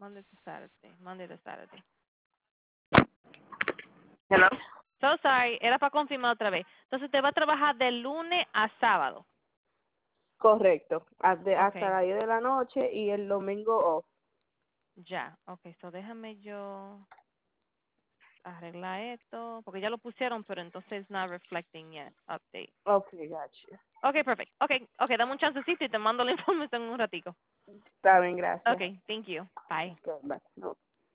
Monday to Saturday. Monday to Saturday. Hello. So sorry, era para confirmar otra vez. Entonces te va a trabajar de lunes a sábado. Correcto. Hasta Okay, las 10 de la noche y el domingo off. ya. Okay, so déjame yo arreglar esto, porque ya lo pusieron, pero entonces it's not reflecting yet. Update. Okay, gotcha. Okay, perfect. Okay, dame un chancecito y te mando la información en un ratico. Está bien, gracias. Okay, thank you. Bye. Okay, bye. No.